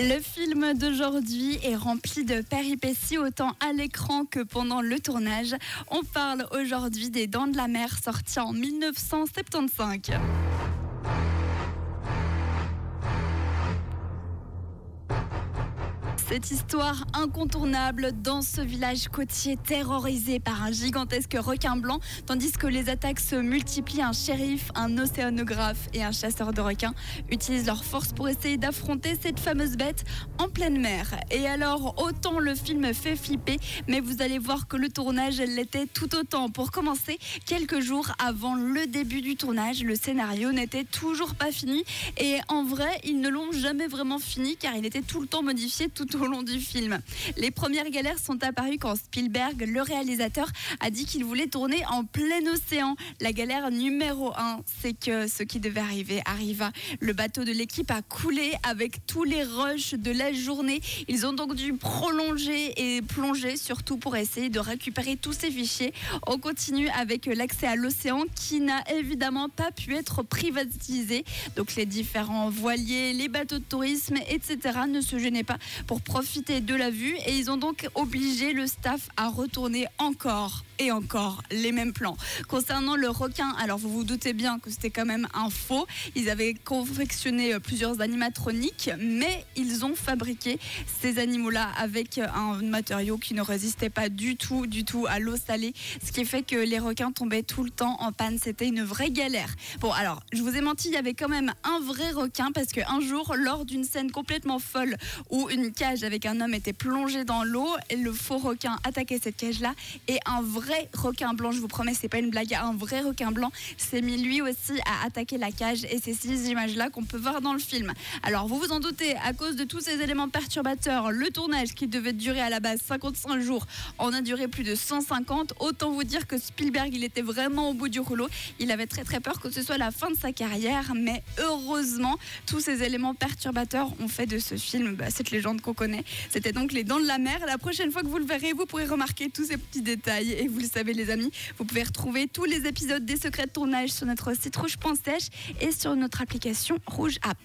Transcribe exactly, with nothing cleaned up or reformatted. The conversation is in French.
Le film d'aujourd'hui est rempli de péripéties autant à l'écran que pendant le tournage. On parle aujourd'hui des Dents de la Mer sorties en mille neuf cent soixante-quinze. Cette histoire incontournable dans ce village côtier terrorisé par un gigantesque requin blanc, tandis que les attaques se multiplient, un shérif, un océanographe et un chasseur de requins utilisent leurs forces pour essayer d'affronter cette fameuse bête en pleine mer. Et alors, autant le film fait flipper, mais vous allez voir que le tournage l'était tout autant. Pour commencer, quelques jours avant le début du tournage, le scénario n'était toujours pas fini et en vrai, ils ne l'ont jamais vraiment fini car il était tout le temps modifié tout au long du film. Les premières galères sont apparues quand Spielberg, le réalisateur, a dit qu'il voulait tourner en plein océan. La galère numéro un, c'est que ce qui devait arriver arriva. Le bateau de l'équipe a coulé avec tous les rushs de la journée. Ils ont donc dû prolonger et plonger, surtout pour essayer de récupérer tous ces fichiers. On continue avec l'accès à l'océan qui n'a évidemment pas pu être privatisé. Donc les différents voiliers, les bateaux de tourisme, et cetera ne se gênaient pas pour profiter de la vue et ils ont donc obligé le staff à retourner encore et encore les mêmes plans. Concernant le requin, alors vous vous doutez bien que c'était quand même un faux. Ils avaient confectionné plusieurs animatroniques, mais ils ont fabriqué ces animaux-là avec un matériau qui ne résistait pas du tout, du tout à l'eau salée, ce qui fait que les requins tombaient tout le temps en panne. C'était une vraie galère. Bon, alors, je vous ai menti, il y avait quand même un vrai requin parce qu'un jour, lors d'une scène complètement folle où une cage avec un homme était plongée dans l'eau, et le faux requin attaquait cette cage-là et un vrai requin blanc, je vous promets, c'est pas une blague, un vrai requin blanc s'est mis lui aussi à attaquer la cage et c'est ces images-là qu'on peut voir dans le film. Alors vous vous en doutez, à cause de tous ces éléments perturbateurs, le tournage qui devait durer à la base cinquante-cinq jours en a duré plus de cent cinquante. Autant vous dire que Spielberg, il était vraiment au bout du rouleau. Il avait très très peur que ce soit la fin de sa carrière, mais heureusement, tous ces éléments perturbateurs ont fait de ce film bah, cette légende qu'on connaît. C'était donc Les Dents de la Mer. La prochaine fois que vous le verrez, vous pourrez remarquer tous ces petits détails. Et vous le savez les amis, vous pouvez retrouver tous les épisodes des secrets de tournage sur notre site rouge point c h et sur notre application Rouge App.